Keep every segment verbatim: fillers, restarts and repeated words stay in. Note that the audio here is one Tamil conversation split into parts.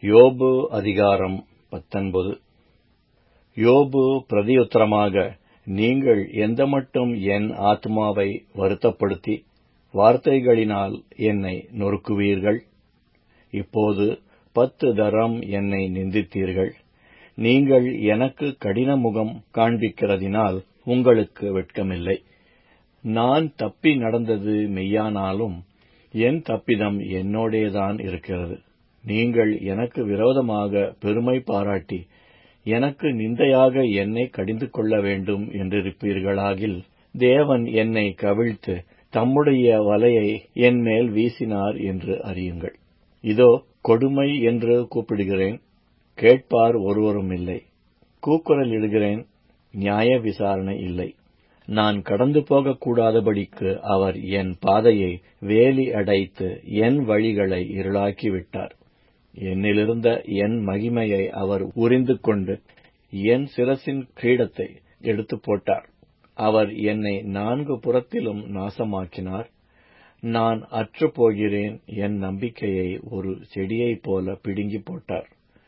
யோபு அதிகாரம் பத்தொன்பது. யோபு பிரதியுத்தரமாக, நீங்கள் எந்தமட்டும் என் ஆத்துமாவை வருத்தப்படுத்தி வார்த்தைகளினால் என்னை நொறுக்குவீர்கள்? இப்போது பத்து தரம் என்னை நிந்தித்தீர்கள். நீங்கள் எனக்கு கடின முகம் காண்பிக்கிறதினால் உங்களுக்கு வெட்கமில்லை. நான் தப்பி நடந்தது மெய்யானாலும் என் தப்பிதம் என்னோடேதான் இருக்கிறது. நீங்கள் எனக்கு விரோதமாக பெருமை பாராட்டி எனக்கு நிந்தையாக என்னை கடிந்து கொள்ள வேண்டும் என்றிருப்பீர்களாகில், தேவன் என்னை கவிழ்த்து தம்முடைய வலையை என்மேல் வீசினார் என்று அறியுங்கள். இதோ கொடுமை என்று கூப்பிடுகிறேன், கேட்பார் ஒருவரும் இல்லை. கூக்குரலிடுகிறேன், நியாய விசாரணை இல்லை. நான் கடந்து போகக்கூடாதபடிக்கு அவர் என் பாதையை வேலி அடைத்து என் வழிகளை இருளாக்கிவிட்டார். என்னிலிருந்த என் மகிமையை அவர் உரிந்து கொண்டு என் சிரசின் கிரீடத்தை எடுத்துப் போட்டார். அவர் என்னை நான்கு புறத்திலும் நாசமாக்கினார். நான் அற்று போகிறேன். என் நம்பிக்கையை ஒரு செடியைப் போல பிடுங்கி போட்டார்.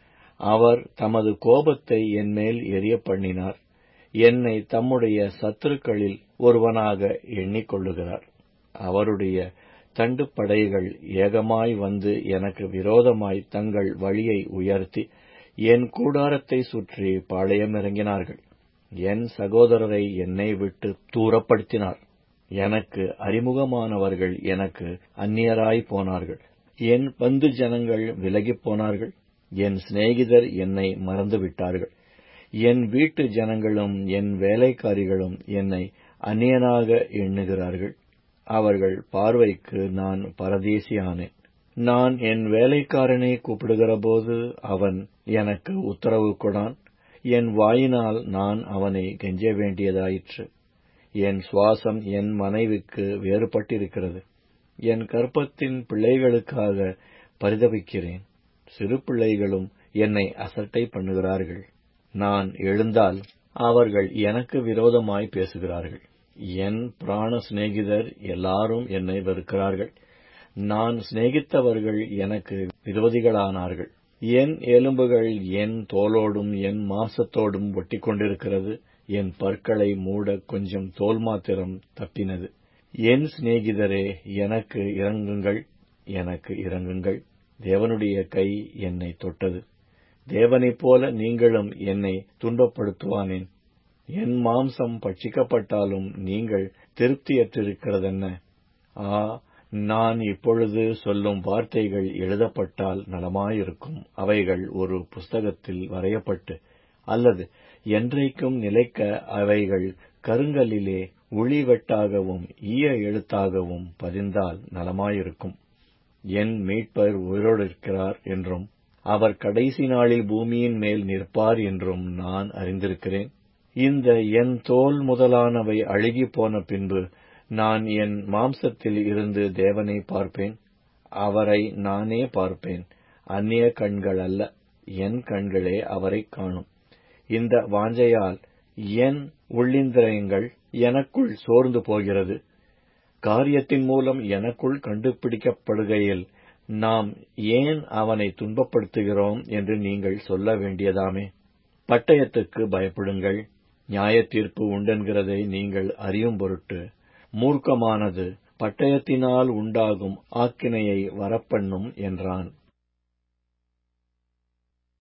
அவர் தமது கோபத்தை என்மேல் எரிய பண்ணினார். என்னை தம்முடைய சத்துருக்களில் ஒருவனாக எண்ணிக்கொள்ளுகிறார். அவருடைய தண்டு படைகள் ஏகமாய் வந்து எனக்கு விரோதமாய் தங்கள் வழியை உயர்த்தி என் கூடாரத்தை சுற்றி பாளையமிறங்கினார்கள். என் சகோதரரை என்னை விட்டு தூரப்படுத்தினார். எனக்கு அறிமுகமானவர்கள் எனக்கு அந்நியராய் போனார்கள். என் பந்து ஜனங்கள் விலகிப் போனார்கள். என் சிநேகிதர் என்னை மறந்துவிட்டார்கள். என் வீட்டு ஜனங்களும் என் வேலைக்காரிகளும் என்னை அந்நியனாக எண்ணுகிறார்கள். அவர்கள் பார்வைக்கு நான் பரதேசியானேன். நான் என் வேலைக்காரனை கூப்பிடுகிறபோது அவன் எனக்கு உத்தரவு கொடான். என் வாயினால் நான் அவனை கெஞ்ச வேண்டியதாயிற்று. என் சுவாசம் என் மனைவிக்கு வேறுபட்டிருக்கிறது. என் கர்ப்பத்தின் பிள்ளைகளுக்காக பரிதபிக்கிறேன். சிறு பிள்ளைகளும் என்னை அசட்டை பண்ணுகிறார்கள். நான் எழுந்தால் அவர்கள் எனக்கு விரோதமாய் பேசுகிறார்கள். என் பிராண சிநேகிதர் எல்லாரும் என்னை வெறுக்கிறார்கள். நான் சிநேகித்தவர்கள் எனக்கு விரோதிகளானார்கள். என் எலும்புகள் என் தோலோடும் என் மாசத்தோடும் ஒட்டி கொண்டிருக்கிறது. என் பற்களை மூட கொஞ்சம் தோல் மாத்திரம் தப்பினது. என் சிநேகிதரே, எனக்கு இரங்குங்கள், எனக்கு இரங்குங்கள். தேவனுடைய கை என்னை தொட்டது. தேவனைப் போல நீங்களும் என்னை துன்பப்படுத்துவானேன்? என் மாம்சம் பட்சிக்கப்பட்டாலும் நீங்கள் திருப்தியற்றிருக்கிறதென்ன? ஆ, நான் இப்பொழுது சொல்லும் வார்த்தைகள் எழுதப்பட்டால் நலமாயிருக்கும். அவைகள் ஒரு புஸ்தகத்தில் வரையப்பட்டு அல்லது என்றைக்கும் நிலைக்க அவைகள் கருங்கல்லிலே உளிவெட்டாகவும் ஈய எழுத்தாகவும் பதிந்தால் நலமாயிருக்கும். என் மீட்பர் உயிரோடிருக்கிறார் என்றும் அவர் கடைசி நாளில் பூமியின் மேல் நிற்பார் என்றும் நான் அறிந்திருக்கிறேன். இந்த என் தோல் முதலானவை அழுகி போன பின்பு நான் என் மாம்சத்தில் இருந்து தேவனை பார்ப்பேன். அவரை நானே பார்ப்பேன், அந்நிய கண்கள் அல்ல. என் கண்களே அவரை காணும். இந்த வாஞ்சையால் என் உள்ளிந்திரியங்கள் எனக்குள் சோர்ந்து போகிறது. காரியத்தின் மூலம் எனக்குள் கண்டுபிடிக்கப்படுகையில் நாம் ஏன் அவனை துன்பப்படுத்துகிறோம் என்று நீங்கள் சொல்ல வேண்டியதாமே. பட்டயத்துக்கு பயப்படுங்கள், நியாய தீர்ப்பு உண்டென்கிறதை நீங்கள் அறியும் பொருட்டு. மூர்க்கமானது பட்டயத்தினால் உண்டாகும் ஆக்கினையை வரப்பண்ணும் என்றான்.